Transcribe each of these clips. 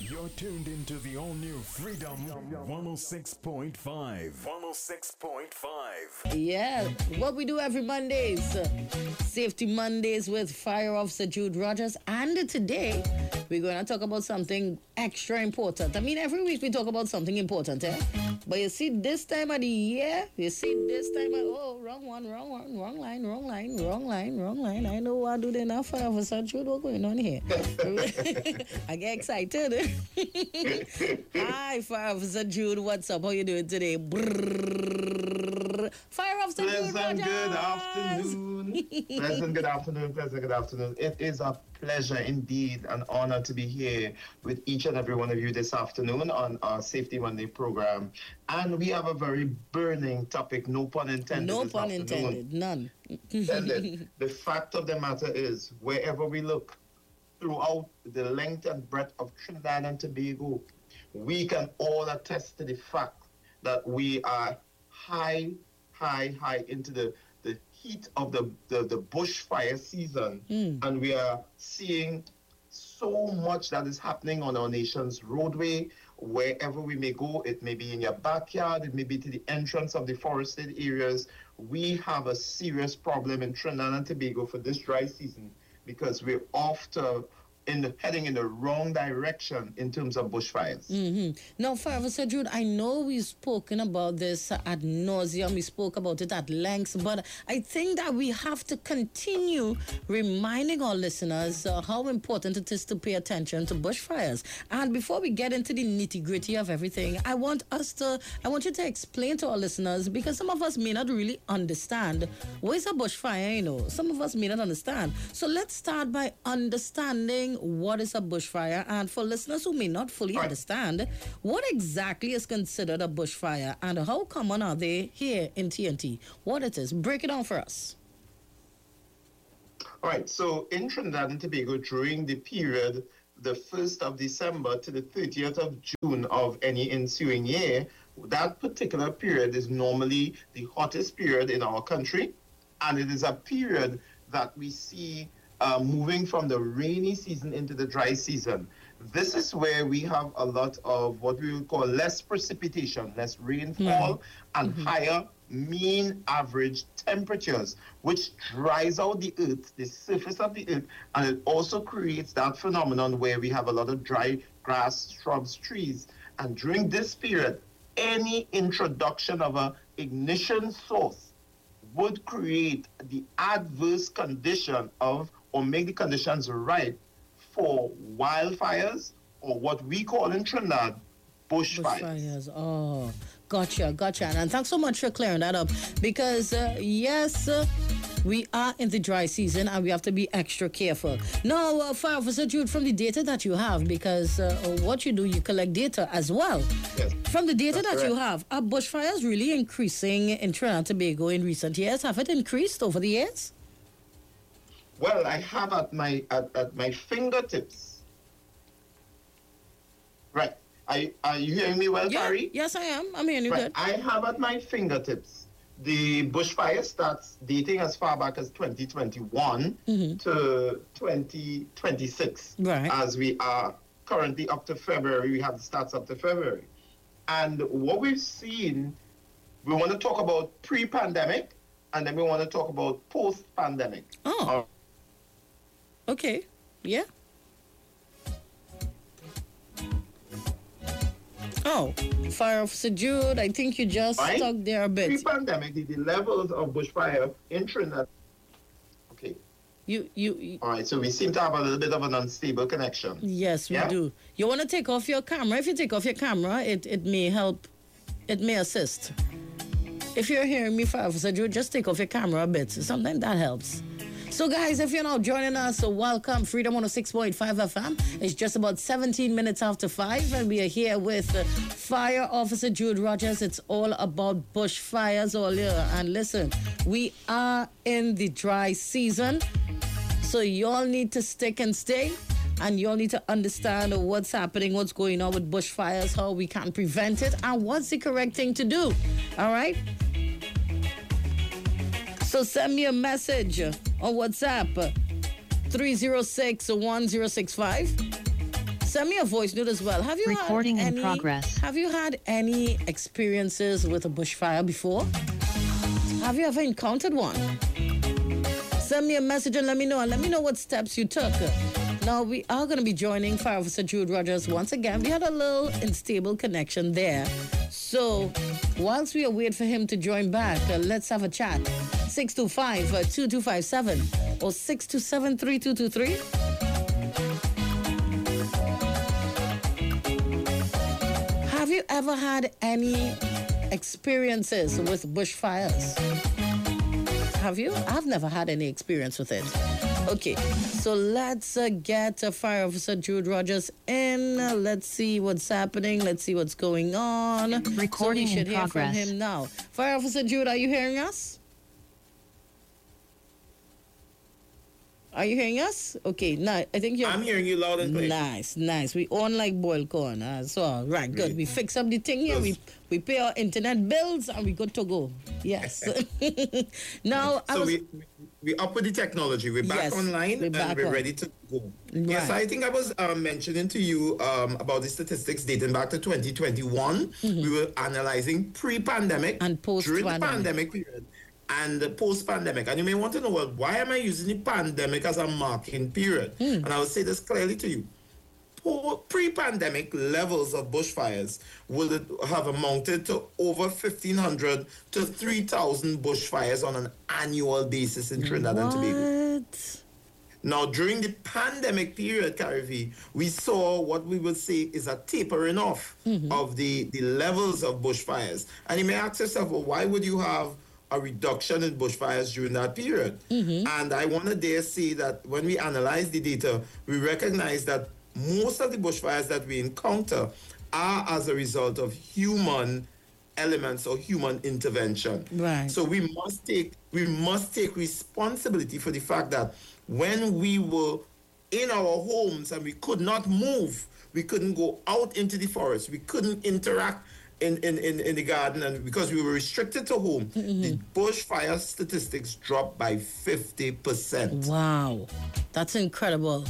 You're tuned into the all-new Freedom 106.5. 106.5. Yeah, what we do every Mondays. Safety Mondays with Fire Officer Jude Rogers. And today, we're going to talk about something extra important. I mean, every week we talk about something important, eh? But you see, this time of the year, wrong line. I know what I do there now, Fire Officer Jude, what's going on here? I get excited. Hi, Fire Officer Jude, what's up? How you doing today? Fire Officer Jude Rogers. Pleasant good afternoon. It is a pleasure indeed, an honor to be here with each and every one of you this afternoon on our Safety Monday program. And we have a very burning topic, no pun intended. No pun intended, none. The fact of the matter is, wherever we look, throughout the length and breadth of Trinidad and Tobago, we can all attest to the fact that we are high into the heat of the bushfire season. And we are seeing so much that is happening on our nation's roadway. Wherever we may go, it may be in your backyard, it may be to the entrance of the forested areas. We have a serious problem in Trinidad and Tobago for this dry season, because we're heading in the wrong direction in terms of bushfires. Now, Fire Officer Jude, I know we've spoken about this ad nauseum. We spoke about it at length, but I think that we have to continue reminding our listeners how important it is to pay attention to bushfires. And before we get into the nitty-gritty of everything, I want you to explain to our listeners, because some of us may not really understand what is a bushfire. Some of us may not understand. So let's start by understanding what is a bushfire, and for listeners who may not fully understand, what exactly is considered a bushfire and how common are they here in TNT? What it is, break it down for us. All right, so in Trinidad and Tobago, during the period the 1st of December to the 30th of June of any ensuing year, that particular period is normally the hottest period in our country, and it is a period that we see moving from the rainy season into the dry season. This is where we have a lot of what we would call less precipitation, less rainfall, and higher mean average temperatures, which dries out the earth, the surface of the earth, and it also creates that phenomenon where we have a lot of dry grass, shrubs, trees. And during this period, any introduction of an ignition source would create the adverse condition or make the conditions ripe for wildfires, or what we call in Trinidad, bushfires. Oh, gotcha. And thanks so much for clearing that up, because yes, we are in the dry season and we have to be extra careful. Now, Fire Officer Jude, from the data that you have, because what you do, you collect data as well. Yes. From the data that you have, are bushfires really increasing in Trinidad and Tobago in recent years? Have it increased over the years? Well, I have at my fingertips. Right. Are you hearing me well, Barry? Yes, I am. I'm hearing you good. I have at my fingertips the bushfire stats dating as far back as 2021 to 2026. Right. As we are currently up to February, we have the stats up to February. And what we've seen, we want to talk about pre-pandemic, and then we want to talk about post-pandemic. Oh. Okay. Yeah. Oh, Fire Officer Jude, I think you just stuck there a bit. Pre-pandemic, the levels of bushfire in Trinidad. Okay. You. All right, so we seem to have a little bit of an unstable connection. Yes, we do. You want to take off your camera? If you take off your camera, it may help. It may assist. If you're hearing me, Fire Officer Jude, just take off your camera a bit. Sometimes that helps. So, guys, if you're now joining us, so welcome. Freedom 106.5 FM. It's just about 17 minutes after 5, and we are here with Fire Officer Jude Rogers. It's all about bushfires all year. And listen, we are in the dry season, so you all need to stick and stay. And you all need to understand what's happening, what's going on with bushfires, how we can prevent it, and what's the correct thing to do. All right? So send me a message on WhatsApp, 306-1065. Send me a voice note as well. Have you Recording had in progress. Have you had any experiences with a bushfire before? Have you ever encountered one? Send me a message and let me know. And let me know what steps you took. Now, we are going to be joining Fire Officer Jude Rogers once again. We had a little unstable connection there. So, whilst we await for him to join back, let's have a chat. 625-2257 or 627-3223. Have you ever had any experiences with bushfires? Have you? I've never had any experience with it. Okay, so let's get Fire Officer Jude Rogers in. Let's see what's happening. Let's see what's going on. Recording so we should in hear progress. from him now. Fire Officer Jude, are you hearing us? Are you hearing us? Okay, now I think you're... I'm hearing you loud and clear. Nice. We on like boiled corn. So, right, good. We fix up the thing here. We pay our internet bills and we good to go. Yes. Now, So we up with the technology. We're back Yes, online we're and back we're on. ready to go. Right. Yes, I think I was mentioning to you about the statistics dating back to 2021. We were analyzing pre-pandemic And post-pandemic. during the pandemic period and the post-pandemic. And you may want to know, well, why am I using the pandemic as a marking period? And I will say this clearly to you. Pre-pandemic levels of bushfires will have amounted to over 1,500 to 3,000 bushfires on an annual basis in Trinidad and Tobago. what? Now, during the pandemic period, Carivi, we saw what we would say is a tapering off of the levels of bushfires. And you may ask yourself, well, why would you have a reduction in bushfires during that period? And I want to dare say that when we analyze the data, we recognize that most of the bushfires that we encounter are as a result of human elements or human intervention. Right. So we must take responsibility for the fact that when we were in our homes and we could not move, we couldn't go out into the forest, we couldn't interact in the garden, and because we were restricted to home, the bushfire statistics dropped by 50%. Wow. That's incredible.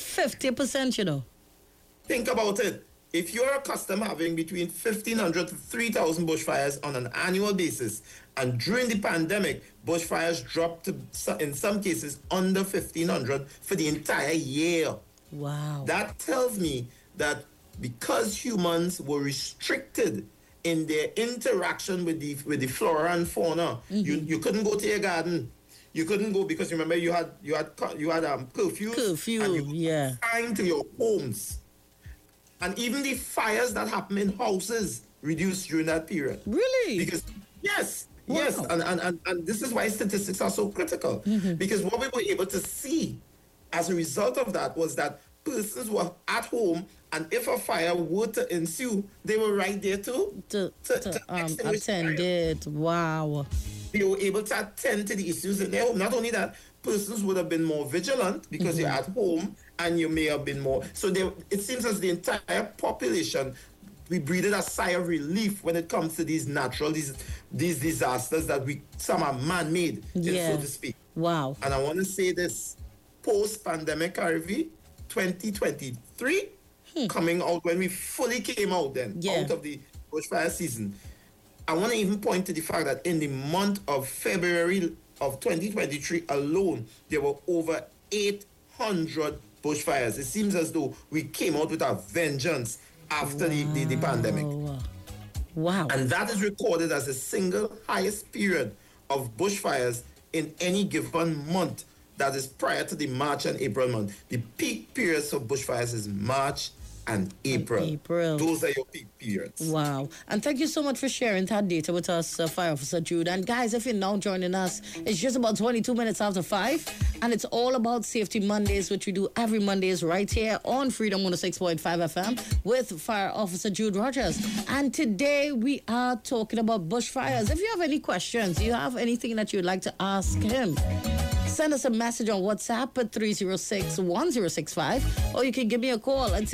50%, you know. Think about it. If you're accustomed having between 1,500 to 3,000 bushfires on an annual basis, and during the pandemic, bushfires dropped to, in some cases, under 1,500 for the entire year. Wow. That tells me that because humans were restricted in their interaction with the flora and fauna, you couldn't go to your garden. You couldn't go because remember you had curfews. Curfew, and you yeah. were confined to your homes. And even the fires that happen in houses reduced during that period. Really? Because yes, Wow. yes, and this is why statistics are so critical. Because what we were able to see as a result of that was that persons were at home, and if a fire were to ensue, they were right there to extinguish the attend fire. it. Wow. They were able to attend to the issues in their home. Not only that, persons would have been more vigilant because you're at home and you may have been more. So it seems as the entire population, we breathed a sigh of relief when it comes to these natural, these disasters that some are man-made, so to speak. Wow. And I want to say this, post-pandemic RV 2023, coming out when we fully came out then, out of the bushfire season. I want to even point to the fact that in the month of February of 2023 alone, there were over 800 bushfires. It seems as though we came out with a vengeance after the pandemic. Wow. And that is recorded as the single highest period of bushfires in any given month. That is prior to the March and April month. The peak periods of bushfires is March and April. Those are your peak periods. Wow. And thank you so much for sharing that data with us, Fire Officer Jude. And guys, if you're now joining us, it's just about 22 minutes after 5. And it's all about Safety Mondays, which we do every Mondays right here on Freedom 106.5 FM with Fire Officer Jude Rogers. And today we are talking about bushfires. If you have any questions, you have anything that you'd like to ask him, Send us a message on WhatsApp at 306-1065, or you can give me a call at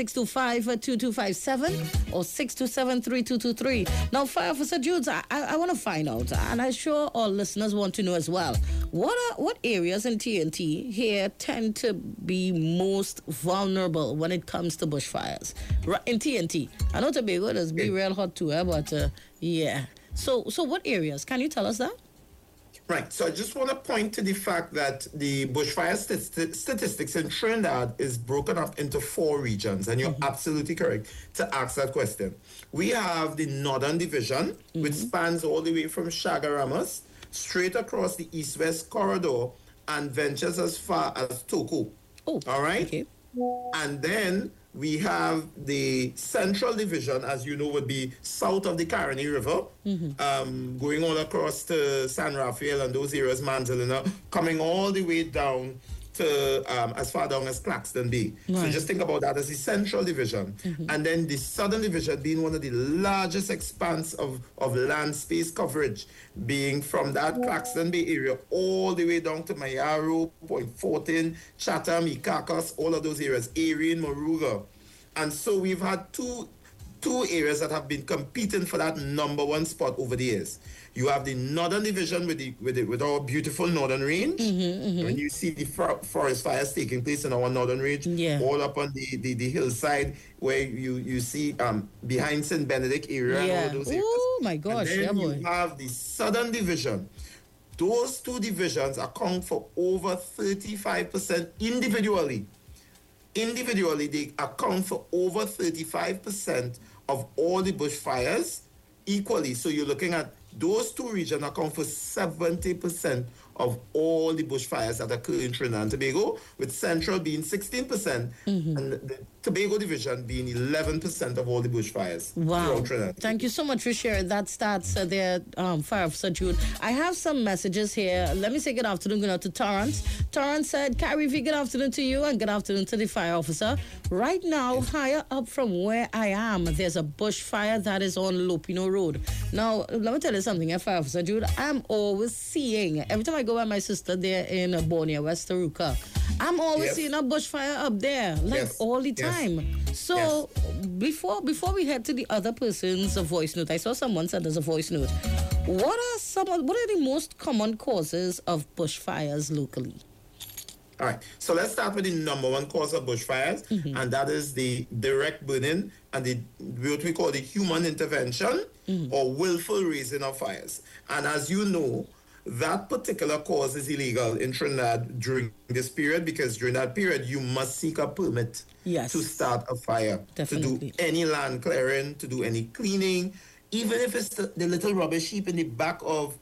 625-2257 or 627-3223. Now, Fire Officer Judes, I want to find out, and I'm sure all listeners want to know as well, what areas in TNT here tend to be most vulnerable when it comes to bushfires? In TNT. I know Tobago does be real hot too, but yeah. So what areas? Can you tell us that? Right. So I just want to point to the fact that the bushfire statistics in Trinidad is broken up into 4 regions, and you're absolutely correct to ask that question. We have the Northern Division, which spans all the way from Chaguaramas straight across the east-west corridor and ventures as far as Toko. Oh, all right. Okay. And then we have the Central Division, as you know, would be south of the Caroni River, going all across to San Rafael and those areas, Manzanilla, coming all the way down to as far down as Claxton Bay. Right. So just think about that as the Central Division. And then the Southern Division being one of the largest expanse of land space coverage, being from that Claxton Bay area all the way down to Mayaro, Point Fortin, Chatham, Icacos, all of those areas, Erin, Moruga. And so we've had two areas that have been competing for that number 1 spot over the years. You have the Northern Division with our beautiful Northern Range. When you see the forest fires taking place in our Northern Range, all up on the hillside where you see behind St. Benedict area and all those areas. Oh my gosh, and then you have the Southern Division. Those 2 divisions account for over 35% individually. Individually, they account for over 35% of all the bushfires equally. So you're looking at those 2 regions account for 70% of all the bushfires that occur in Trinidad and Tobago, with Central being 16% and the Tobago Division being 11% of all the bushfires throughout Trinidad. Thank you so much for sharing that stats there, Fire Officer Jude. I have some messages here. Let me say good afternoon to Torrance. Torrance said, Carrie V, good afternoon to you and good afternoon to the Fire Officer. Right now, higher up from where I am, there's a bushfire that is on Lupino Road. Now, let me tell you something, Fire Officer Jude. I'm always seeing, every time I go by my sister there in Borneo, West Taruka, I'm always seeing a bushfire up there, all the time. So before we head to the other person's voice note, I saw someone send us a voice note. What are the most common causes of bushfires locally? All right, so let's start with the number 1 cause of bushfires, and that is the direct burning and what we call the human intervention or willful raising of fires. And as you know, that particular cause is illegal in Trinidad during this period, because during that period you must seek a permit to start a fire, to do any land clearing, to do any cleaning, even if it's the little rubbish heap in the back of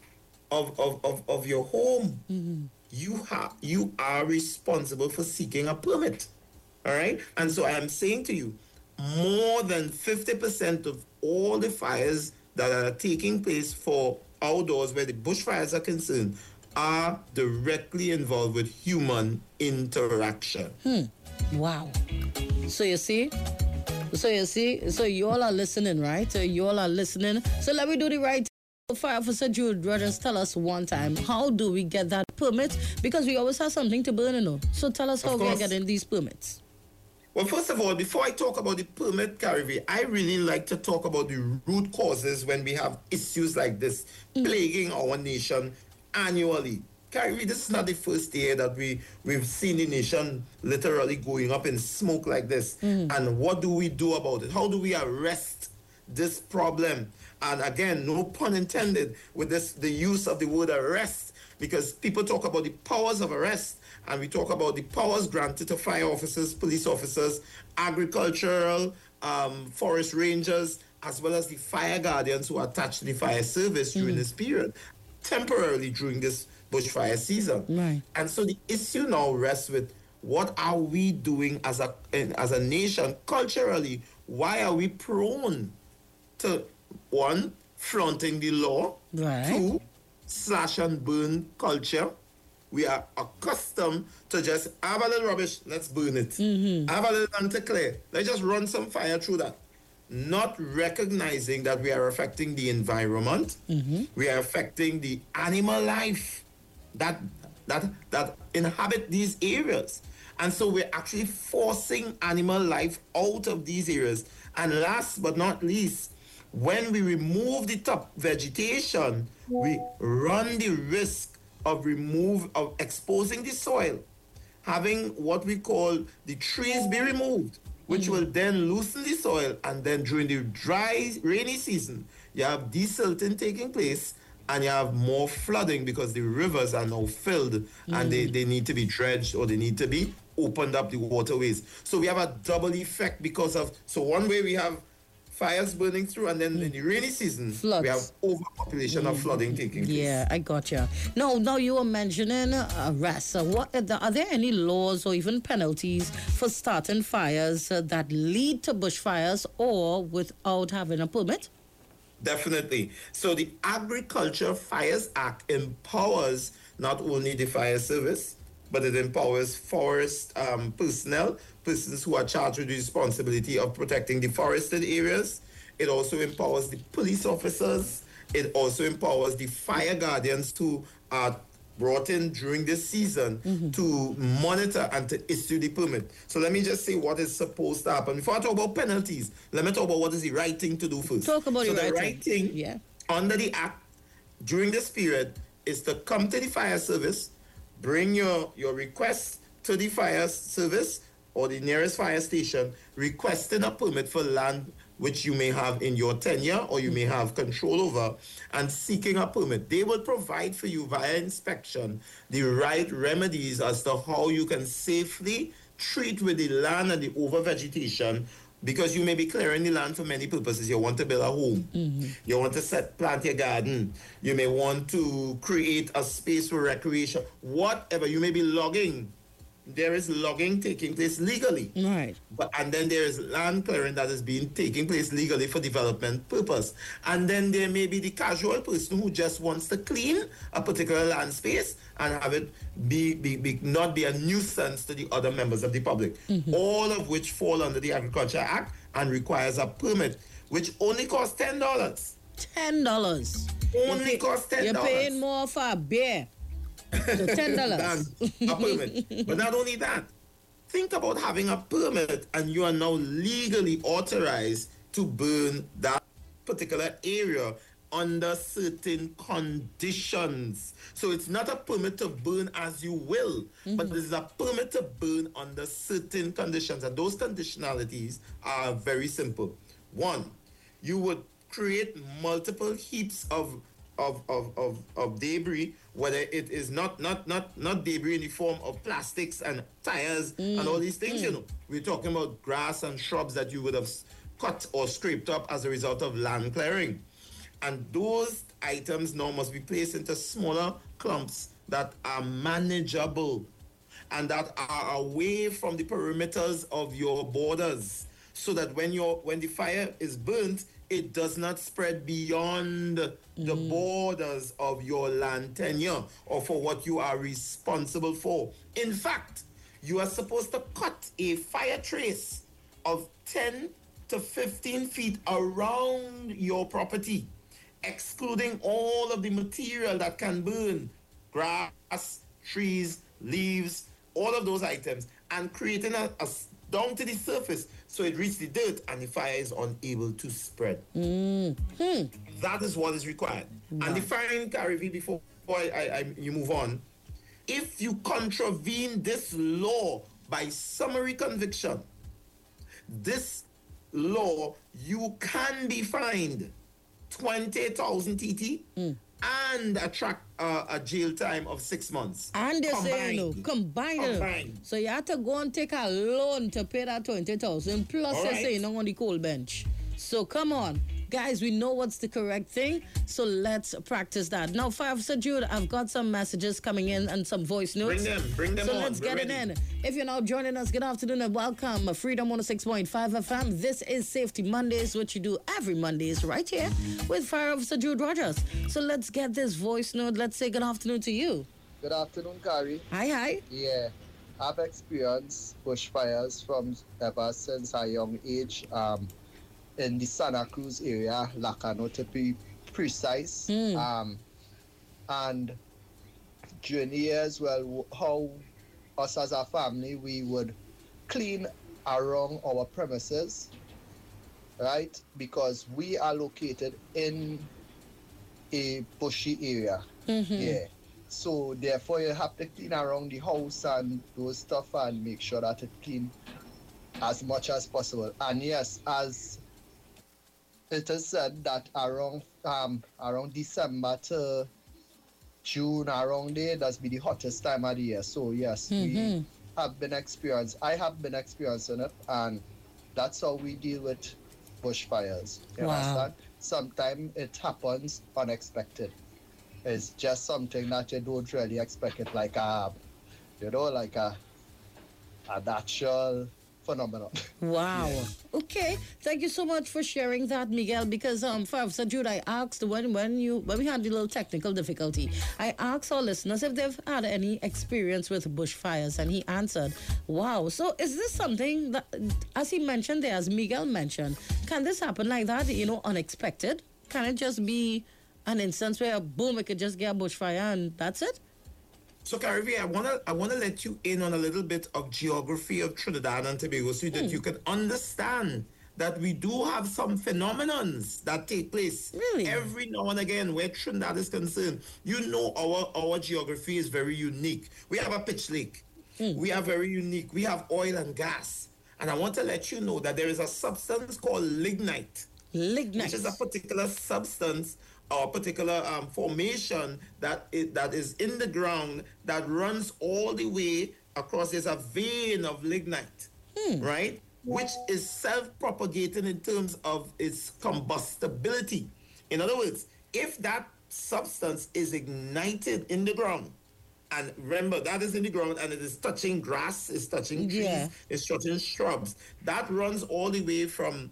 your home. You are responsible for seeking a permit. All right? And so I am saying to you, more than 50% of all the fires that are taking place for outdoors where the bushfires are concerned are directly involved with human interaction. Wow. So you see, you all are listening, right? You all are listening. So let me do the right thing. Fire Officer Jude Rogers, tell us one time, how do we get that permit? Because we always have something to burn, So tell us how we are getting these permits. Well, first of all, before I talk about the permit, Carrie, I really like to talk about the root causes when we have issues like this plaguing our nation annually. Carrie, this is not the first year that we've seen the nation literally going up in smoke like this. And what do we do about it? How do we arrest this problem? And again, no pun intended with the use of the word arrest, because people talk about the powers of arrest, and we talk about the powers granted to fire officers, police officers, agricultural, forest rangers, as well as the fire guardians who are attached to the fire service during this period, temporarily during this bushfire season. Right. And so the issue now rests with, what are we doing as a nation culturally? Why are we prone to, 1, flaunting the law, right. 2, slash and burn culture? We are accustomed to just have a little rubbish, let's burn it. Have a little land to clear, let's just run some fire through that. Not recognizing that we are affecting the environment, we are affecting the animal life. That that inhabit these areas. And so we're actually forcing animal life out of these areas. And last but not least, when we remove the top vegetation, we run the risk of exposing the soil, having what we call the trees be removed, which will then loosen the soil. And then during the dry, rainy season, you have desilting taking place, and you have more flooding because the rivers are now filled and they need to be dredged, or they need to be opened up, the waterways. So we have a double effect because of, so one way we have fires burning through, and then in the rainy season, Floods. we have overpopulation of flooding taking place. Yeah, I got you. Now you were mentioning arrests. Are there any laws or even penalties for starting fires that lead to bushfires or without having a permit? Definitely. So the Agriculture Fires Act empowers not only the fire service, but it empowers forest persons who are charged with the responsibility of protecting the forested areas. It also empowers the police officers. It also empowers the fire guardians who are brought in during this season to monitor and to issue the permit. So let me just say what is supposed to happen. Before I talk about penalties, let me talk about what is the right thing to do first. Talk about so the the right thing. Under the Act during this period is to come to the fire service, bring your request to the fire service or the nearest fire station, requesting a permit for land which you may have in your tenure or you may have control over, and seeking a permit. They will provide for you via inspection the right remedies as to how you can safely treat with the land and the over-vegetation, because you may be clearing the land for many purposes. You want to build a home. You want to plant your garden. You may want to create a space for recreation. Whatever. You may be logging. There is logging taking place legally. Right. And then there is land clearing that is taking place legally for development purpose. And then there may be the casual person who just wants to clean a particular land space and have it not be a nuisance to the other members of the public. All of which fall under the Agriculture Act and requires a permit, which only costs $10. $10. Only costs $10. You're paying more for a beer. So $10. A permit. But not only that, think about having a permit and you are now legally authorized to burn that particular area under certain conditions. So it's not a permit to burn as you will, but this is a permit to burn under certain conditions. And those conditionalities are very simple. One, you would create multiple heaps of debris, whether it is not debris in the form of plastics and tires and all these things, you know. We're talking about grass and shrubs that you would have cut or scraped up as a result of land clearing. And those items now must be placed into smaller clumps that are manageable and that are away from the perimeters of your borders, so that when the fire is burnt, it does not spread beyond the borders of your land tenure or for what you are responsible for. In fact, you are supposed to cut a fire trace of 10 to 15 feet around your property, excluding all of the material that can burn, grass, trees, leaves, all of those items, and creating a down to the surface so it reaches the dirt and the fire is unable to spread. That is what is required. Wow. And the fine, Carrie, before you move on, if you contravene this law by summary conviction, this law, you can be fined 20,000 TT and a jail time of 6 months. And they say, combined. So you have to go and take a loan to pay that 20,000. Plus, they say you're not on the cold bench. So come on. Guys, we know what's the correct thing, so let's practice that. Now, Fire Officer Jude, I've got some messages coming in and some voice notes. Bring them so on. Let's get it in. If you're now joining us, good afternoon and welcome. Freedom 106.5 FM. This is Safety Mondays, which you do every Mondays right here with Fire Officer Jude Rogers. So let's get this voice note. Let's say good afternoon to you. Good afternoon, Carrie. Hi. Yeah, I've experienced bushfires from ever since a young age. In the Santa Cruz area, Lacano to be precise. And during the years, well, how us as a family, we would clean around our premises, right? Because we are located in a bushy area. Yeah. So therefore you have to clean around the house and those stuff and make sure that it clean as much as possible. And yes, as it is said that around December to June, around there, that's be the hottest time of the year. So yes, I have been experiencing it, and that's how we deal with bushfires. You understand? Sometimes it happens unexpected. It's just something that you don't really expect it, like a natural phenomenon. Wow. Yeah. Okay. Thank you so much for sharing that, Miguel. Because for Officer Jude, I asked when we had the little technical difficulty, I asked our listeners if they've had any experience with bushfires, and he answered, "Wow." So is this something that, as he mentioned there, as Miguel mentioned, can this happen like that? Unexpected? Can it just be an instance where boom, it could just get a bushfire and that's it? So, Carivi, I wanna let you in on a little bit of geography of Trinidad and Tobago so that you can understand that we do have some phenomenons that take place every now and again where Trinidad is concerned. Our geography is very unique. We have a pitch lake. We are very unique. We have oil and gas. And I want to let you know that there is a substance called lignite. Which is a particular substance or particular formation that is in the ground that runs all the way across. There's a vein of lignite, right? Which is self-propagating in terms of its combustibility. In other words, if that substance is ignited in the ground, and remember, that is in the ground and it is touching grass, it's touching trees, it's touching shrubs, that runs all the way from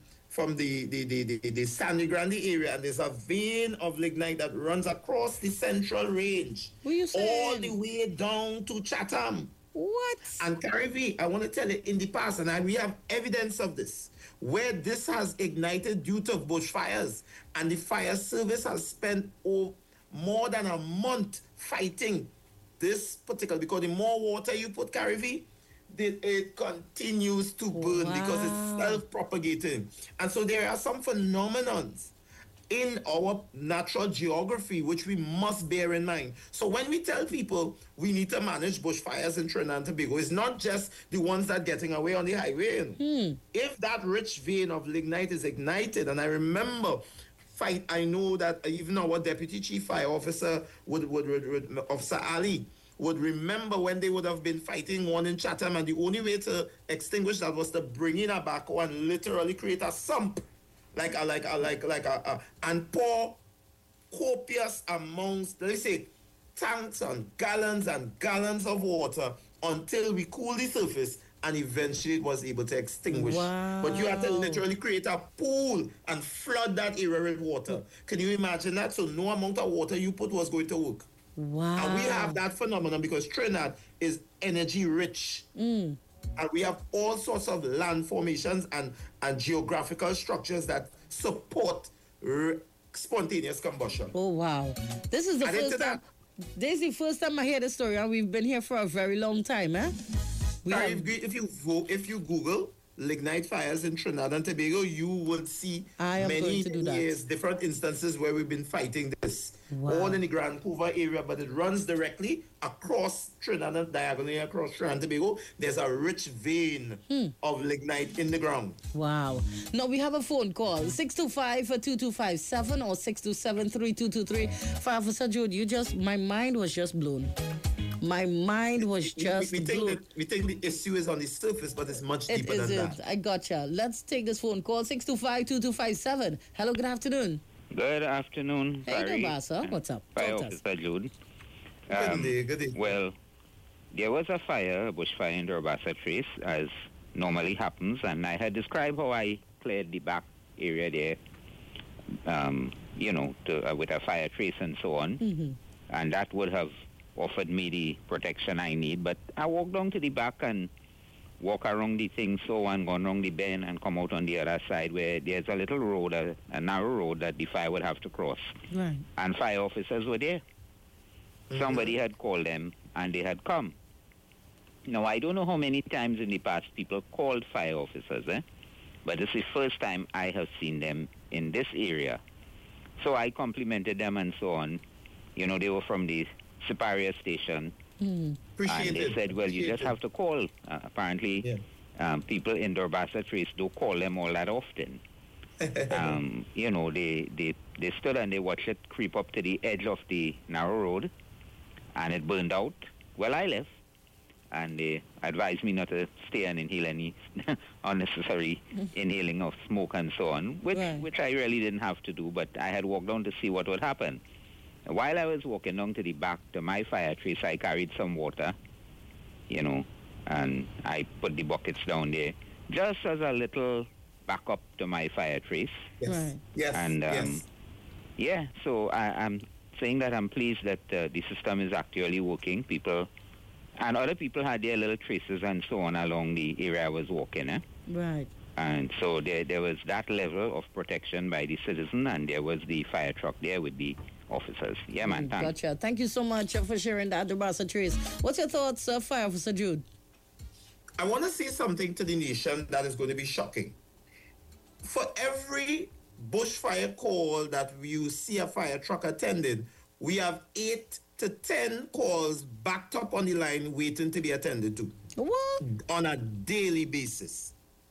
the Sandy Grande area, and there's a vein of lignite that runs across the Central Range, all the way down to Chatham. What? And Carivi, I want to tell you, in the past, and we have evidence of this, where this has ignited due to bushfires, and the fire service has spent more than a month fighting this particular, because the more water you put, Carivi, it continues to burn because it's self-propagating. And so there are some phenomenons in our natural geography which we must bear in mind. So when we tell people we need to manage bushfires in Trinidad and Tobago, it's not just the ones that are getting away on the highway. If that rich vein of lignite is ignited, and I remember I know that even our Deputy Chief Fire Officer, Officer Ali, would remember when they would have been fighting one in Chatham, and the only way to extinguish that was to bring in a backhoe and literally create a sump, and pour copious amounts, let's say, tanks and gallons of water until we cool the surface, and eventually it was able to extinguish. But you had to literally create a pool and flood that area with water. Can you imagine that? So no amount of water you put was going to work. Wow. And we have that phenomenon because Trinidad is energy rich. And we have all sorts of land formations and geographical structures that support spontaneous combustion. Oh, wow. This is the first time. This is the first time I hear this story, and we've been here for a very long time, eh? If you Google lignite fires in Trinidad and Tobago, you will see many years, different instances where we've been fighting this. All in the Grand Couva area, but it runs directly across Trinidad and diagonally across Trinidad and Tobago. There's a rich vein of lignite in the ground. Wow. Now we have a phone call, 625-2257 or 627-3223. Fire Officer Jude, my mind was just blown. My mind was just blown. We think the issue is on the surface, but it's much deeper than that. I gotcha. Let's take this phone call, 625-2257. Hello, good afternoon. Good afternoon, Hey, Dabasa. What's up? Fire Officer Jude. Good day. Well, there was a bushfire in the Urbasa Trace, as normally happens, and I had described how I cleared the back area there, with a fire trace and so on, and that would have offered me the protection I need. But I walked down to the back and walk around the thing, so on, gone around the bend and come out on the other side where there's a little road, a narrow road that the fire would have to cross. Right. And fire officers were there. somebody had called them and they had come. Now, I don't know how many times in the past people called fire officers, but this is the first time I have seen them in this area. So I complimented them and so on. You know, they were from the Superior Station. And they said, well, you just have to call. Apparently, people in Dorbasa Trace don't call them all that often. You know, they stood and they watched it creep up to the edge of the narrow road, and it burned out. Well, I left, and they advised me not to stay and inhale any unnecessary inhaling of smoke and so on, which I really didn't have to do, but I had walked down to see what would happen. While I was walking down to the back to my fire trace, I carried some water, you know, and I put the buckets down there just as a little backup to my fire trace. Yes. Right. Yes. And yeah, so I'm saying that I'm pleased that the system is actually working. People and other people had their little traces and so on along the area I was walking. Right. And so there was that level of protection by the citizen, and there was the fire truck there with the officers. Yeah, man, thanks. Gotcha. Thank you so much for sharing that, Dorbasa Trace. What's your thoughts, Fire Officer Jude? I want to say something to the nation that is going to be shocking. For every bushfire call that you see a fire truck attended, we have 8 to 10 calls backed up on the line waiting to be attended to. What? On a daily basis.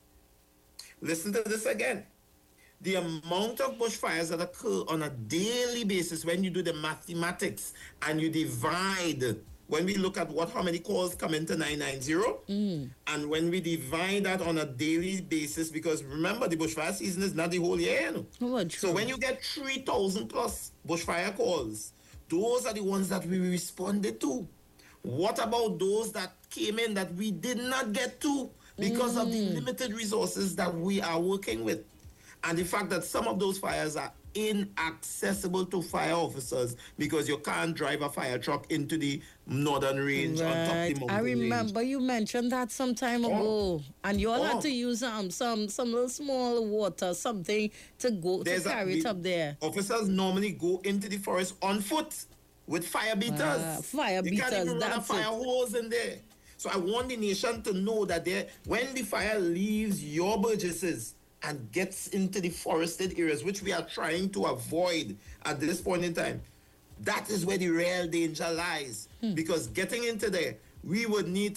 Listen to this again. The amount of bushfires that occur on a daily basis, when you do the mathematics and you divide, when we look at how many calls come into 990, and when we divide that on a daily basis, because remember, the bushfire season is not the whole year. So when you get 3,000 plus bushfire calls, those are the ones that we responded to. What about those that came in that we did not get to because of the limited resources that we are working with? And the fact that some of those fires are inaccessible to fire officers because you can't drive a fire truck into the northern range on top of the mountain I remember range. you mentioned that some time ago, and you all had to use some little small water, something to carry it up there. Officers normally go into the forest on foot with fire beaters. Fire You beaters, can't even run a that's fire it. hose in there. So I want the nation to know that when the fire leaves your Burgesses and gets into the forested areas, which we are trying to avoid at this point in time, that is where the real danger lies. Because getting into there, we need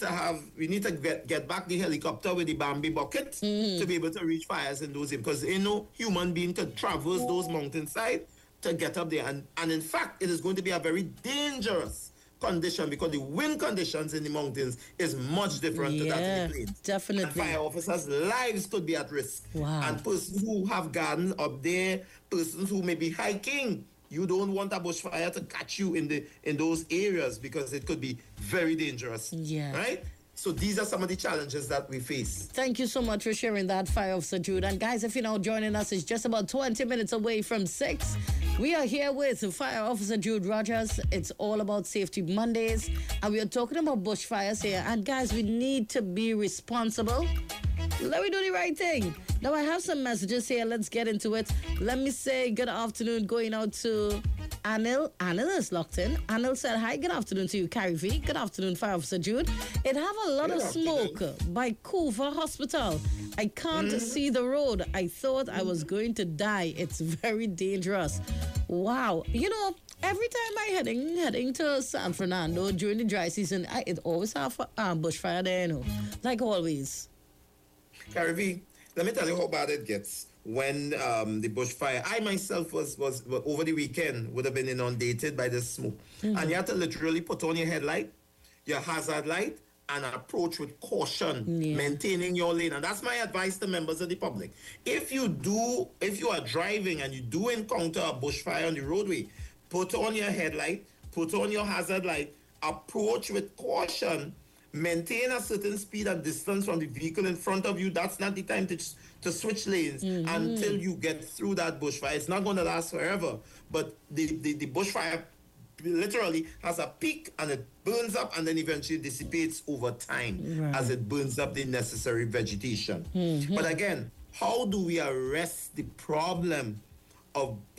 to get back the helicopter with the Bambi bucket to be able to reach fires in those areas. Because no human being could traverse those mountainside to get up there. And in fact, it is going to be a very dangerous condition because the wind conditions in the mountains is much different to that in the plains. Definitely. And fire officers' lives could be at risk. Wow. And persons who have gardens up there, persons who may be hiking, you don't want a bushfire to catch you in those areas because it could be very dangerous. Yeah. Right? So these are some of the challenges that we face. Thank you so much for sharing that, Fire Officer Jude. And guys, if you're now joining us, it's just about 20 minutes away from 6. We are here with Fire Officer Jude Rogers. It's all about Safety Mondays. And we are talking about bushfires here. And guys, we need to be responsible. Let me do the right thing. Now, I have some messages here. Let's get into it. Let me say good afternoon going out to Anil. Anil is locked in. Anil said, hi, good afternoon to you, Carrie V. Good afternoon, Fire Officer Jude. It have a lot of smoke by Kuva Hospital. I can't see the road. I thought I was going to die. It's very dangerous. Wow. You know, every time I heading to San Fernando during the dry season, it always have bushfire there, you know, like always. Carrie V, let me tell you how bad it gets when the bushfire. I myself was over the weekend would have been inundated by the smoke, and you have to literally put on your headlight, your hazard light, and approach with caution, maintaining your lane. And that's my advice to members of the public. If you are driving and you do encounter a bushfire on the roadway, put on your headlight, put on your hazard light, approach with caution. Maintain a certain speed and distance from the vehicle in front of you. That's not the time to switch lanes until you get through that bushfire. It's not going to last forever. But the bushfire literally has a peak and it burns up and then eventually dissipates over time as it burns up the necessary vegetation. But again, how do we arrest the problem of bush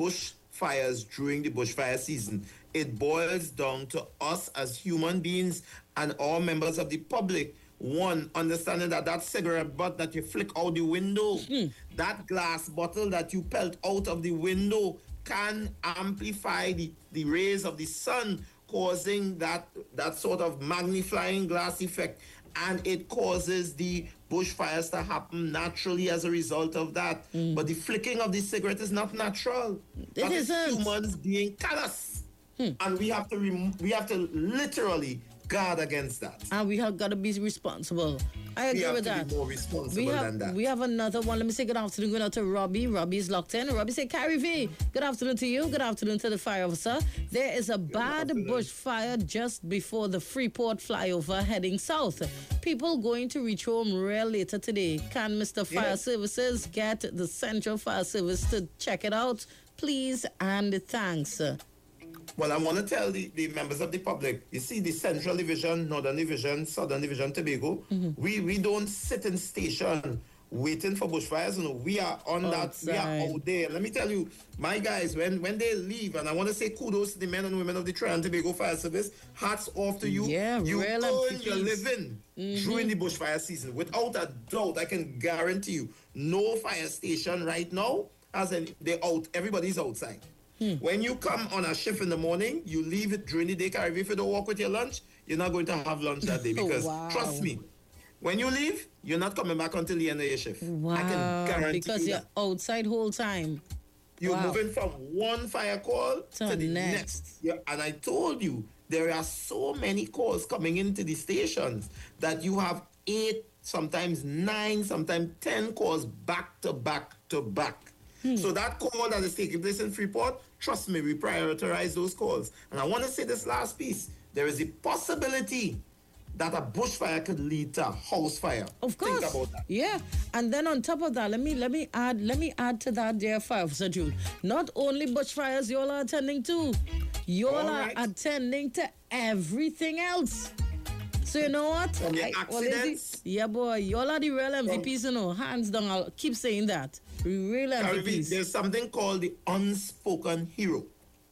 fires during the bushfire season. It boils down to us as human beings and all members of the public. One, understanding that cigarette butt that you flick out the window, that glass bottle that you pelt out of the window can amplify the rays of the sun, causing that sort of magnifying glass effect. And it causes the bushfires to happen naturally as a result of that. But the flicking of the cigarette is not natural. That is humans being callous. And we have to literally guard against that. And we have got to be responsible. I agree with that. Be more responsible than that. We have another one. Let me say good afternoon. Going out to Robbie. Robbie's locked in. Robbie say, Carrie V, good afternoon to you. Good afternoon to the fire officer. There is a bad bushfire just before the Freeport flyover heading south. People going to reach home real later today. Can Mr. Fire Services get the Central Fire Service to check it out? Please and thanks. Well, I want to tell the members of the public, you see the Central Division, Northern Division, Southern Division, Tobago, we don't sit in station waiting for bushfires. You know, we are on that, we are out there. Let me tell you, my guys, when they leave, and I want to say kudos to the men and women of the Trinidad and Tobago Fire Service, hats off to you. Yeah, you earn your living during the bushfire season. Without a doubt, I can guarantee you, no fire station right now they're out, everybody's outside. When you come on a shift in the morning, you leave it during the day. If you don't walk with your lunch, you're not going to have lunch that day because, trust me, when you leave, you're not coming back until the end of your shift. Wow. I can guarantee because you you're outside whole time. You're moving from one fire call to the next. next. Yeah, and I told you, there are so many calls coming into the stations that you have 8, sometimes 9, sometimes 10 calls back to back to back. So that call that is taking place in Freeport, trust me, we prioritize those calls. And I want to say this last piece. There is a possibility that a bushfire could lead to a house fire. Of course. Think about that. Yeah. And then on top of that, let me add to that, dear Fire Officer Jude. Not only bushfires you all are attending to, you all are attending to everything else. So you know what? Accidents. Yeah, boy. You all are the real MVPs, you know. Hands down, I'll keep saying that. Real MVPs. There's something called the unspoken hero.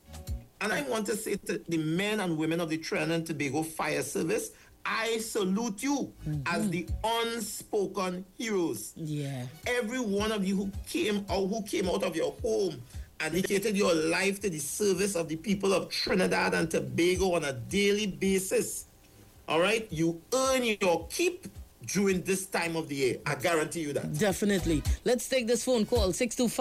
And I want to say to the men and women of the Trinidad and Tobago Fire Service, I salute you as the unspoken heroes. Yeah. Every one of you who came out of your home and dedicated your life to the service of the people of Trinidad and Tobago on a daily basis. All right? You earn your keep during this time of the year. I guarantee you that. Definitely. Let's take this phone call,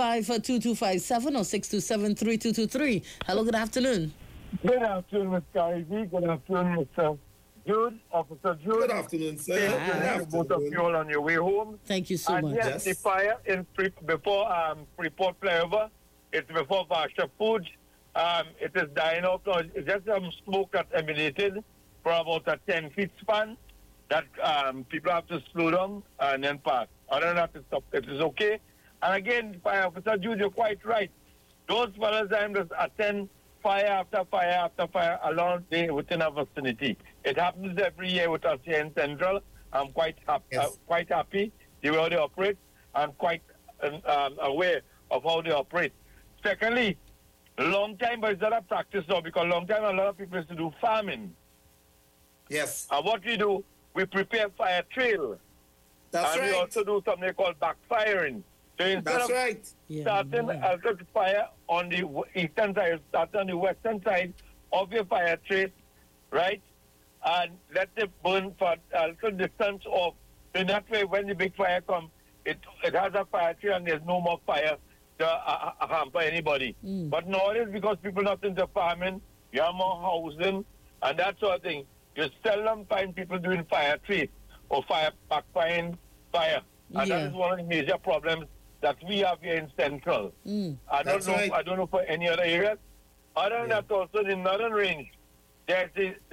625-2257 or 627-3223. Hello, good afternoon. Good afternoon, Mr. Ivy. Good afternoon, Mr. Jude, Officer Jude. Good afternoon, sir. Good afternoon. Both of you all on your way home. Thank you so much. Yes, the fire in before Freeport flyover, it's before Varsha Foods. It is dying out. It's just some smoke that emanated for about a 10-feet span that people have to slow down and then pass. Other than that, it is okay. And again, Fire Officer Jude, you're quite right. Those fellas just attend fire after fire after fire along the within our vicinity. It happens every year with us here in Central. I'm quite happy the way they operate. I'm quite aware of how they operate. Secondly, long time, but it's not a practice now because long time a lot of people used to do farming. Yes. And what we do, we prepare fire trail. That's and we also do something called backfiring. So instead of starting a fire on the eastern side, start on the western side of your fire trail, right? And let it burn for a little distance off. So that way, when the big fire comes, it has a fire trail and there's no more fire to hamper anybody. But nowadays, because people not into farming, you have more housing and that sort of thing. You seldom find people doing fire trace or backfiring fire. And that is one of the major problems that we have here in Central. I don't know for any other areas. Other than that, also the northern range, there's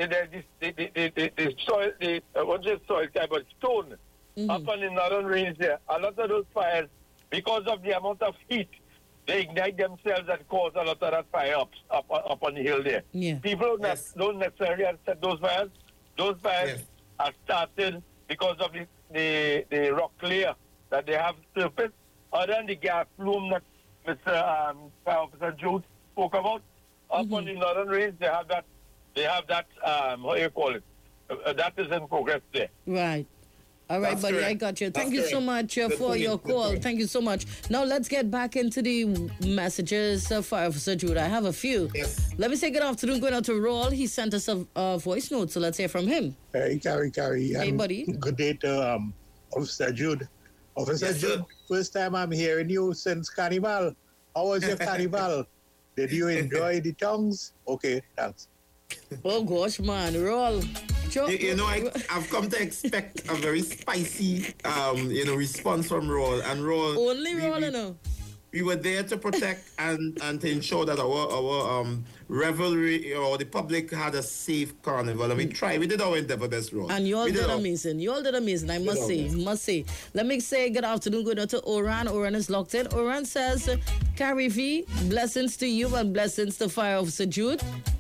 the soil, what's the soil type, but stone up on the northern range there. A lot of those fires, because of the amount of heat, they ignite themselves and cause a lot of that fire up on the hill there. Yeah. People don't necessarily set those fires. Those fires are started because of the rock layer that they have surface. Other than the gas plume that Mr. Officer Jude spoke about. Up on the northern range, they have that, how you call it? That is in progress there. Right. All right, That's buddy, correct. I got you. Thank That's you so correct. much Good for point, your good call. point. Thank you so much. Now let's get back into the messages for Officer Jude. I have a few. Yes. Let me say good afternoon going out to Roll. He sent us a voice note, so let's hear from him. Hey, Carrie. Hey, and buddy. Good day to Officer Jude. Officer Yes, Jude, sir. first time I'm hearing you since Carnival. How was your Carnival? Did you enjoy the tongues? Okay, thanks. Oh gosh, man, Roll. You know, I've come to expect a very spicy, response from Roll. And Roll... Only Roll, you know. We were there to protect and to ensure that our revelry or the public had a safe carnival. And we tried. We did our endeavor best, Roll. And you all did amazing. You all did amazing, I must say. Let me say good afternoon, good to Oran. Oran is locked in. Oran says, Carrie V, blessings to you and blessings to Fire Officer Jude.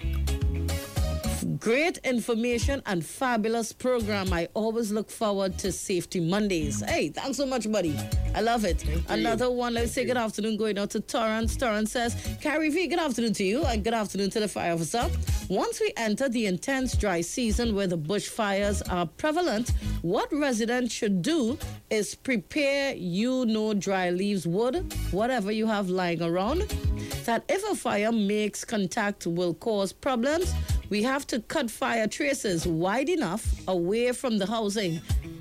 Great information and fabulous program. I always look forward to Safety Mondays. Hey, thanks so much, buddy. I love it. Another one. Let's say good afternoon going out to Torrance. Torrance says, Carrie V, good afternoon to you and good afternoon to the fire officer. Once we enter the intense dry season where the bushfires are prevalent, what residents should do is prepare dry leaves, wood, whatever you have lying around, that if a fire makes contact will cause problems. We have to cut fire traces wide enough away from the housing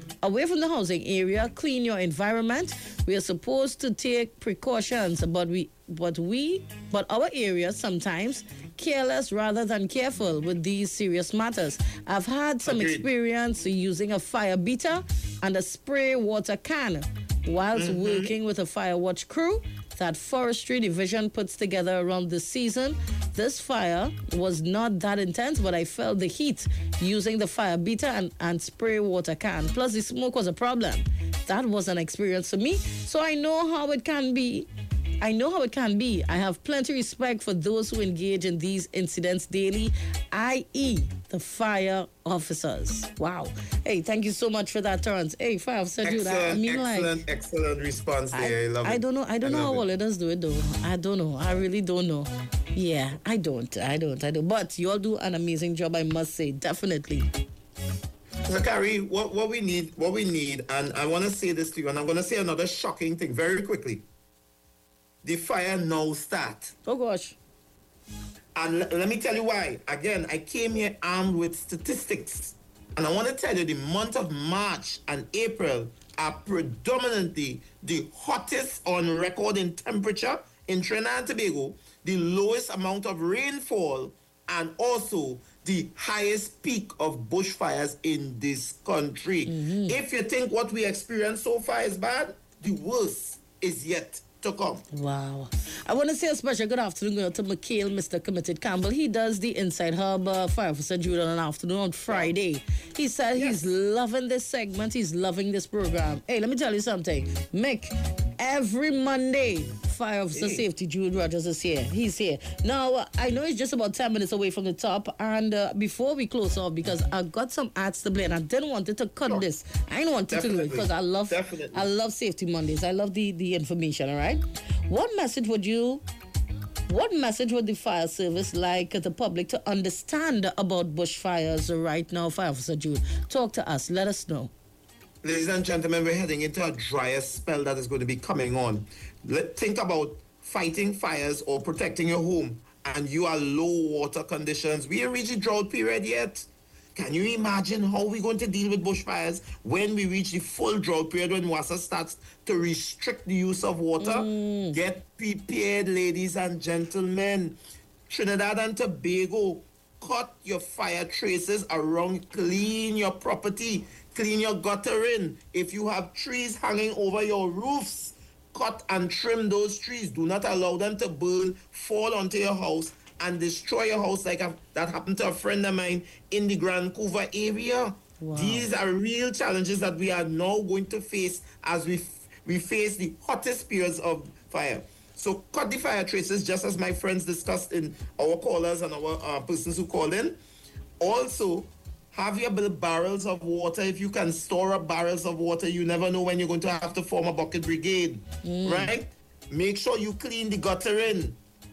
area, clean your environment. We are supposed to take precautions, but our area sometimes careless rather than careful with these serious matters. I've had some experience using a fire beater and a spray water can whilst working with a fire watch crew that Forestry Division puts together around this season. This fire was not that intense, but I felt the heat using the fire beater and spray water can. Plus, the smoke was a problem. That was an experience for me, so I know how it can be. I have plenty of respect for those who engage in these incidents daily, i.e. the fire officers. Wow. Hey, thank you so much for that, Terrence. Hey, fire officer Jude. Excellent response there. I love it. I don't know how all others do it, though. I don't know. I really don't know. Yeah, I don't. But you all do an amazing job, I must say. Definitely. So, Carrie, what we need, and I want to say this to you, and I'm going to say another shocking thing very quickly. The fire now start. Oh, gosh. And let me tell you why. Again, I came here armed with statistics. And I want to tell you the month of March and April are predominantly the hottest on record in temperature in Trinidad and Tobago, the lowest amount of rainfall, and also the highest peak of bushfires in this country. If you think what we experienced so far is bad, the worst is yet to come. Wow. I want to say a special good afternoon to Mikhail, Mr. Committed Campbell. He does the Inside Hub Fire Officer Jude on an afternoon on Friday. He said he's loving this segment. He's loving this program. Hey, let me tell you something. Mick, every Monday, Fire Officer Safety Jude Rogers is here. He's here. Now, I know it's just about 10 minutes away from the top. And before we close off, because I got some ads to play and I didn't want it to cut this. I didn't want it to do it because I love Safety Mondays. I love the information, all right? What message would the fire service like the public to understand about bushfires right now, Fire Officer Jude? Talk to us. Let us know. Ladies and gentlemen, we're heading into a drier spell that is going to be coming on. Think about fighting fires or protecting your home, and you are low water conditions. We haven't reached the drought period yet. Can you imagine how we're going to deal with bushfires when we reach the full drought period, when WASA starts to restrict the use of water? Get prepared, ladies and gentlemen. Trinidad and Tobago, cut your fire traces around, clean your property, clean your guttering. If you have trees hanging over your roofs, cut and trim those trees. Do not allow them to burn, fall onto your house, and destroy your house like that happened to a friend of mine in the Grand Couva area. Wow. These are real challenges that we are now going to face as we face the hottest periods of fire. So cut the fire traces, just as my friends discussed in our callers and our persons who called in. Also, have your barrels of water. If you can store up barrels of water, you never know when you're going to have to form a bucket brigade, right? Make sure you clean the guttering.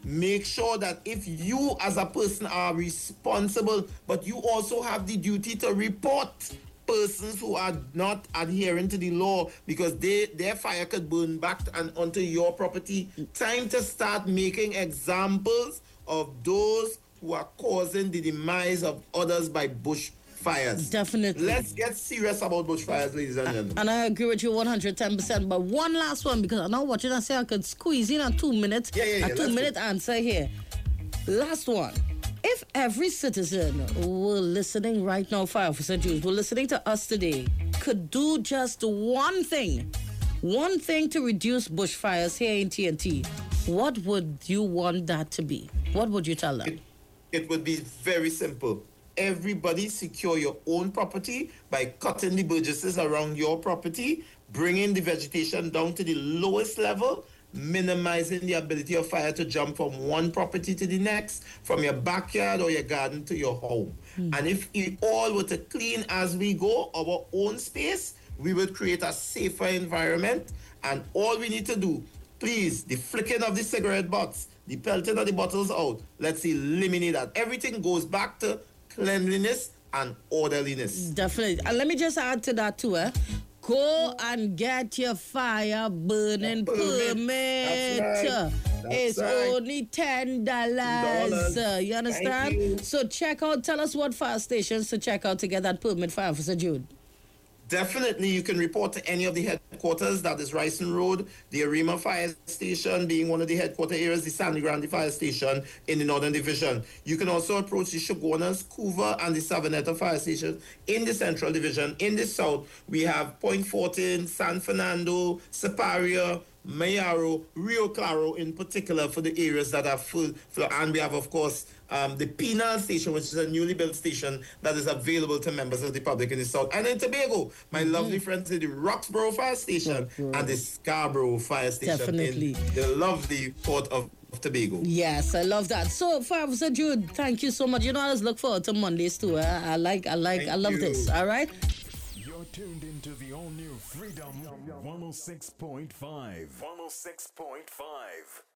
make sure that if you as a person are responsible, but you also have the duty to report persons who are not adhering to the law, because their fire could burn back and onto your property. Time to start making examples of those who are causing the demise of others by bushfires. Definitely. Let's get serious about bushfires, ladies and gentlemen. And I agree with you 110%. But one last one, because I'm not watching. I say I could squeeze in a 2 minutes, a 2-minute answer here. Last one. If every citizen were listening right now, Fire Officer Jude, were listening to us today, could do just one thing to reduce bushfires here in TNT, what would you want that to be? What would you tell them? It would be very simple. Everybody secure your own property by cutting the burgesses around your property, bringing the vegetation down to the lowest level, minimizing the ability of fire to jump from one property to the next, from your backyard or your garden to your home. And if we all were to clean as we go our own space, we would create a safer environment. And all we need to do, please, the flicking of the cigarette butts, the pelting of the bottles out, let's eliminate that. Everything goes back to cleanliness and orderliness. Definitely. And let me just add to that too, Go and get your fire burning permit. It's only $10. You understand? So tell us what fire stations to check out to get that permit, Fire Officer Jude. Definitely, you can report to any of the headquarters. That is Ryson Road, the Arima Fire Station being one of the headquarter areas, the Sandy Grande Fire Station in the Northern Division. You can also approach the Shogunas, Couva, and the Savanetta Fire Stations in the Central Division. In the South, we have Point Fortin, San Fernando, Siparia, Mayaro, Rio Claro in particular for the areas that are full. And we have, of course, the Penal Station, which is a newly built station that is available to members of the public in the South. And in Tobago, my lovely friends at the Roxborough Fire Station and the Scarborough Fire Station in the lovely port of Tobago. Yes, I love that. So, Fire Officer Jude, thank you so much. You know, I always look forward to Mondays too. I love this. All right? You're tuned into the all-new Freedom 106.5. 106.5.